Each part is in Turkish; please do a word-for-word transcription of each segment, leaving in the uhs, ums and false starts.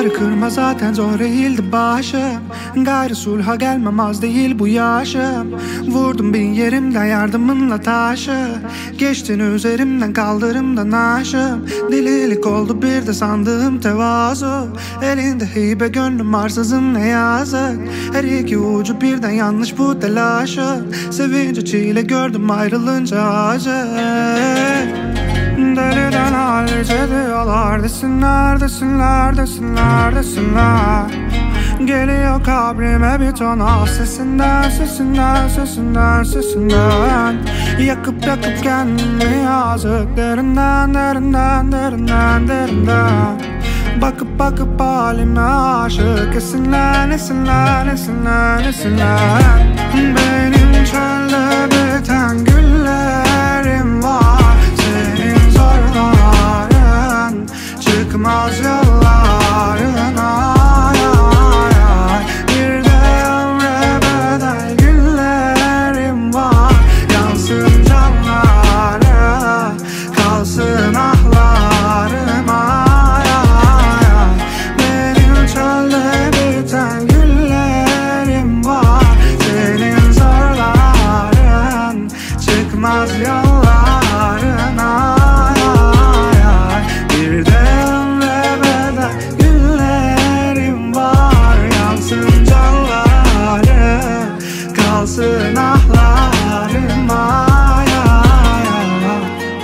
Kalpleri kırma zaten zor eğildi başım. Gayrı sulha gelmem az değil bu yaşım. Vurdum bin yerimden yardımınla taşı. Geçtin üzerimden kaldırımdan aşım. Delilik oldu bir de sandığım tevazu. Elinde hibe gönlüm arsızın ne yazık. Her iki ucu birden yanlış bu telaşı. Sevince çile gördüm ayrılınca acı. Deliden hallice diyorlar. Desinler, desinler, desinler, desinler. Geliyor kabrime bir ton ah sesinden, sesinden, sesinden, sesinden. Yakıp yakıp kendimi yazık. Derinden, derinden, derinden, derinden. Bakıp bakıp halime aşık. Esinler, esinler, esinler, esinler. Benim çölde biten güllerim var. Senin zorların çıkmaz yolların ay ay ay. Bir de ömre bedel günlerim var. Yansın canlara, kalsın ahlarım ay ay ay. Benim çölde biten güllerim var. Senin zorların çıkmaz yolların ay ay ay. Bir de ömre bedel günlerim var. Yansın canları, kalsın ahlarım ay ay ay.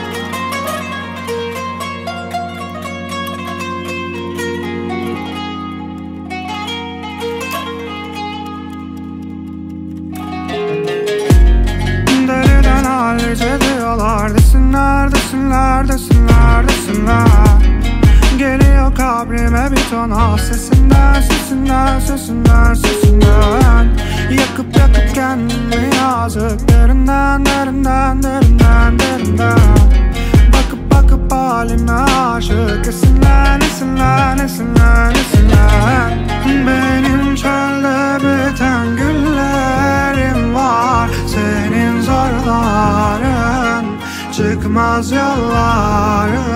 Deliden hallice diyorlar. Desinler, desinler, desinler, desinler. Geliyor kabrime bir ton ah sesinden, sesinden, sesinden, sesinden. Yakıp yakıp kendimi yazık. Derinden, derinden, derinden, derinden. Bakıp bakıp halime aşık. Esinler, esinler, esinler, esinler. Benim çölde biten güllerim var. Senin zorların çıkmaz yolların